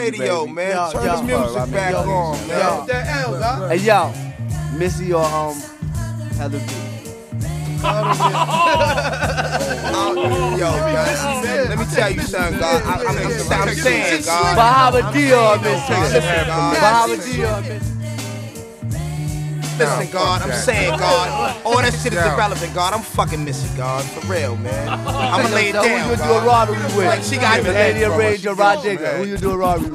radio, baby. man. Yo, Turn yo, the music I mean, back yo, on, man. That L, dog. Hey yo, Missy or Heather B. Yo, man. Let me tell you something, God. I'm saying, God. Bahama D or Missy. God. Bahama D or Missy. Listen, God, I'm saying, God, all that shit is irrelevant, God. I'm fucking missing, God, for real, man. I'ma lay it So down, who you do a God. robbery with? Like, she got me Lady bro. Rage or Rod Digger? Who you do a robbery with?